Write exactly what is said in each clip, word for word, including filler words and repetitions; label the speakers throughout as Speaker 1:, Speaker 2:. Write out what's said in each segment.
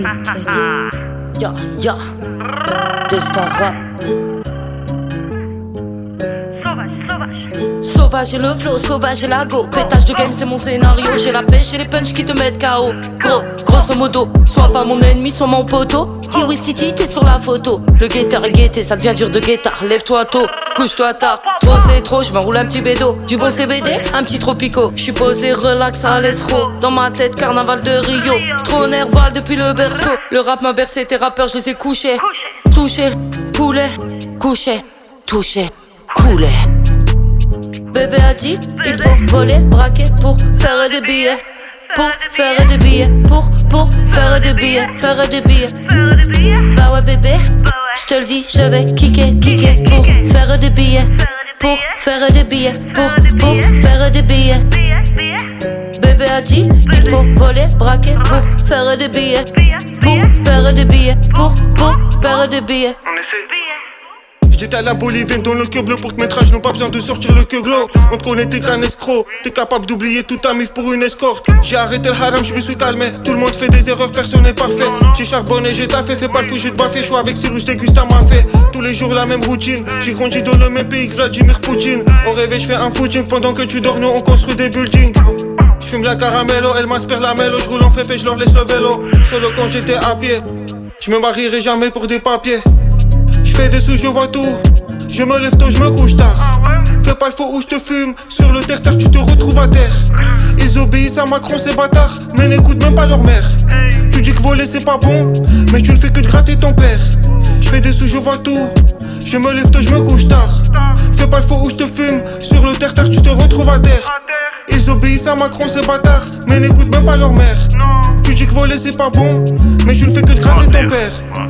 Speaker 1: Ya, ya, Destin rap. Sauvage et le flow, sauvage et la go. Pétage de game, c'est mon scénario. J'ai la pêche et les punchs qui te mettent K O. Gros, grosso modo, sois pas mon ennemi, sois mon poteau. Kiwi Titi, t'es sur la photo. Le guetteur est guetté, ça devient dur de guettard. Lève-toi tôt, couche-toi tard. Trop c'est trop, je me roule un petit bédo. Du bon C B D, un petit tropico. J'suis posé, relax à l'escroc. Dans ma tête, carnaval de Rio. Trop nerval depuis le berceau. Le rap m'a bercé, tes rappeurs, je les ai couchés. Touché, poulet, couché, touché, coulé. Bébé a dit, il faut voler, braquer pour faire des billets. Pour faire des billets, pour, pour faire des billets, faire des billets. Bah ouais bébé, je te le dis, je vais kicker, kicker pour faire des billets. Pour faire des billets, pour, pour faire des billets. Bébé a dit, il faut voler, braquer pour faire des billets. Pour faire des billets, pour, pour faire des billets.
Speaker 2: J'étais à la bolivienne dans le cœur bleu pour te mettre à genoux, pas besoin de sortir le queue glos. On te connaît, t'es qu'un escroc, t'es capable d'oublier tout ta mif pour une escorte. J'ai arrêté le haram, je me suis calmé. Tout le monde fait des erreurs, personne n'est parfait. J'ai charbonné, j'ai taffé, fais pas le fou, j'ai te baffé. J'suis avec Cyril, j'déguste à ma fait. Tous les jours la même routine. J'ai grandi dans le même pays que Vladimir Poutine. Au réveil, j'fais un footing pendant que tu dors, nous on construit des buildings. J'fume la caramello, elle m'aspire la mélo. J'roule en féfé, j'leur laisse le vélo. Solo quand j'étais à pied. J'me marierai jamais pour des papiers. J'fais des sous, je vois tout. Je me lève tôt, je me couche tard. Fais pas le faux ou je te fume. Sur le terre-terre, tu te retrouves à terre. Ils obéissent à Macron, ces bâtards, mais n'écoutent même pas leur mère. Tu dis que voler c'est pas bon, mais tu ne fais que de gratter ton père. Je fais des sous, je vois tout. Je me lève tôt, je me couche tard. Fais pas le faux ou je te fume. Sur le terre-terre, tu te retrouves à terre. Ils obéissent à Macron, ces bâtards, mais n'écoutent même pas leur mère. Tu dis que voler c'est pas bon, mais tu ne fais que de gratter ton père.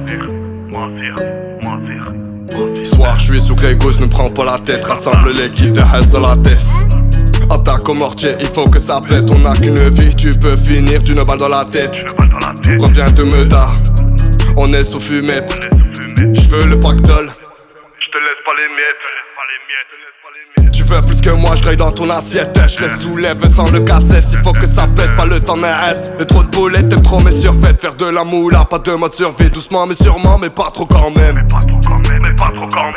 Speaker 3: Soir, je suis sous Grégo, je ne prends pas la tête. Rassemble l'équipe de Hess dans la tête. Attaque au mortier, il faut que ça pète. On n'a qu'une vie, tu peux finir d'une balle dans la tête. Reviens de Meda, on est sous fumette. Je veux le pactole, je te laisse pas les miettes. Tu veux plus que moi, je graille dans ton assiette. Je les soulève sans le casser. Il faut que ça pète, pas le temps n'est reste. Y'a trop de boulettes, t'aimes trop mes surfaites. Faire de la moula, pas de mode survie. Doucement mais sûrement, mais pas trop quand même. Mais pas trop quand même, mais pas trop quand même.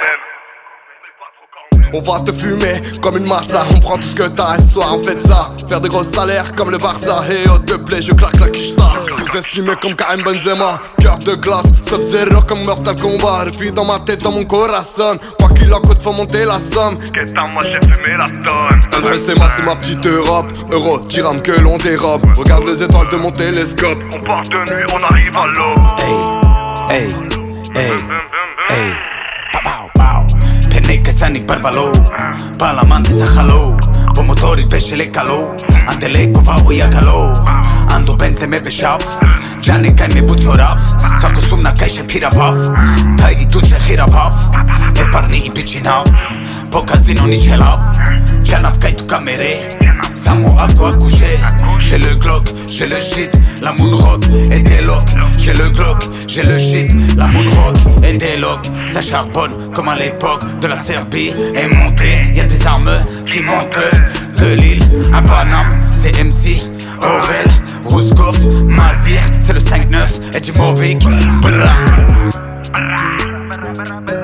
Speaker 3: On va te fumer comme une massa. On prend tout ce que t'as et ce soir on fait ça. Faire des gros salaires comme le Barça. Et au te plaît, je claque la quicheta. Sous-estimé comme Karim Benzema. Cœur de glace, Sub-Zero comme Mortal Kombat. Refus dans ma tête, dans mon corazon. Quoi qu'il en coûte, faut monter la somme. Qu'est-ce moi j'ai fumé la tonne. El c'est ma, c'est ma petite Europe. Euro, dirham que l'on dérobe. Regarde les étoiles de mon télescope. On part de nuit, on arrive à l'aube.
Speaker 4: Hey, hey, hey, hey. Pow, pow. Penneca sani per valou. Palamante sa halou. Po motori pesce le calou. Ante le cova uia calou. Ando Bentley me beșav. Gianni cai me buciorav. Sa cu sumna cai și piravav. Tai tu ce hiravav. E parni bicinav. Po casino nici lav. Gianav cai tu camere. Samo acqu accouché. J'ai le Glock, j'ai le shit. La moonrock et des locks. J'ai le Glock, j'ai le shit. La moonrock et des locks. Ça charbonne comme à l'époque de la Serbie. Est monté, y'a des armes qui montent. De Lille à Paname, c'est M C, Aurel, Rouskov, Mazir. C'est le cinq neuf et du Movic. Bra.